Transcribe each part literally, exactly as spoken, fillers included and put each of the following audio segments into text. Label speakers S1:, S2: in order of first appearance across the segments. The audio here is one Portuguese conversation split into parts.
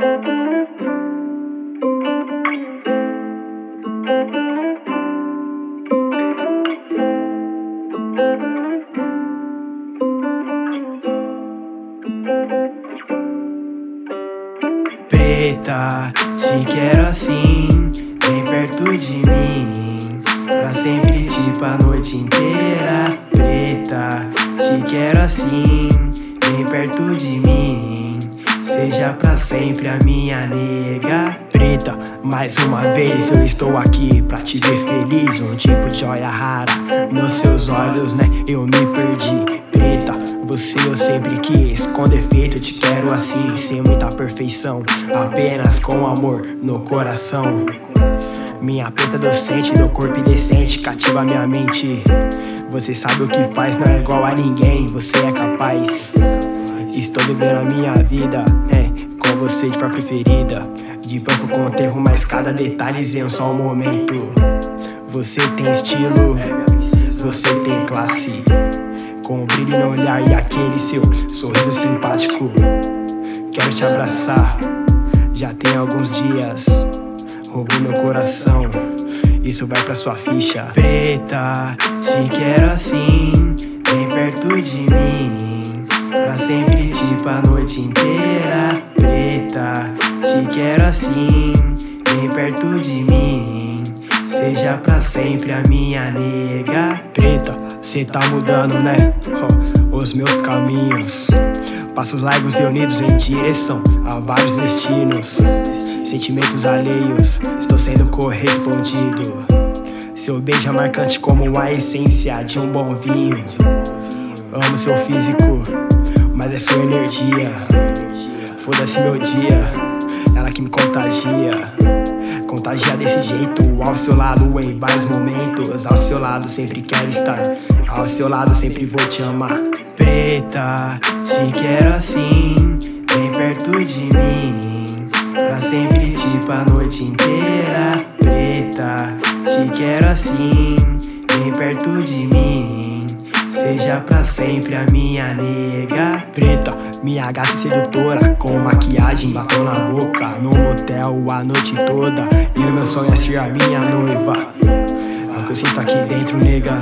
S1: Preta, te quero assim, bem perto de mim, pra sempre, tipo a noite inteira. Preta, te quero assim, bem perto de mim, seja pra sempre a minha nega. Preta, mais uma vez eu estou aqui pra te ver feliz, um tipo de joia rara nos seus olhos, né? Eu me perdi. Preta, você eu sempre quis, com defeito eu te quero assim, sem muita perfeição, apenas com amor no coração. Minha preta docente, meu corpo indecente, cativa minha mente. Você sabe o que faz, não é igual a ninguém, você é capaz. Estou vivendo a minha vida, né, com você de forma preferida. De banco com terro, mas cada detalhe em um só momento. Você tem estilo, você tem classe, com um brilho no olhar e aquele seu sorriso simpático. Quero te abraçar, já tem alguns dias, roubou meu coração, isso vai pra sua ficha. Preta, te quero assim, bem perto de mim, pra sempre, tipo a noite inteira. Preta, te quero assim, bem perto de mim, seja pra sempre a minha nega. Preta, cê tá mudando, né? Oh, os meus caminhos, passos largos e unidos em direção a vários destinos. Sentimentos alheios, estou sendo correspondido. Seu beijo é marcante como a essência de um bom vinho. Amo seu físico, mas é sua energia. Foda-se meu dia, ela que me contagia. Contagia desse jeito, ao seu lado em vários momentos. Ao seu lado sempre quero estar, ao seu lado sempre vou te amar. Preta, te quero assim, bem perto de mim, pra sempre, tipo a noite inteira. Preta, te quero assim, bem perto de mim, seja pra sempre a minha nega. Preta, minha gata sedutora, com maquiagem, batom na boca, no motel a noite toda, e o meu sonho é ser a minha noiva. É o que eu sinto aqui dentro, nega,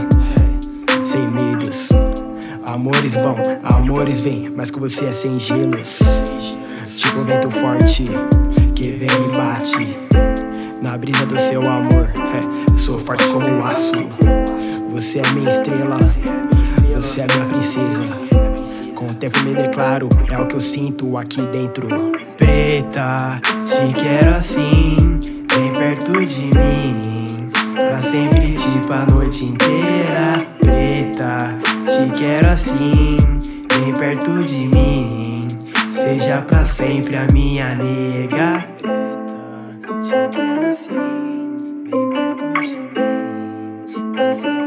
S1: sem medos. Amores vão, amores vêm, mas com você é sem gelos. Tipo um vento forte, que vem e bate na brisa do seu amor, é, sou forte como um aço. Você é minha estrela, você é minha princesa. Com o tempo me declaro, é o que eu sinto aqui dentro. Preta, te quero assim, bem perto de mim, pra sempre, tipo a noite inteira. Preta, te quero assim, bem perto de mim, seja pra sempre a minha nega. Preta, te quero assim, bem perto de mim, pra sempre.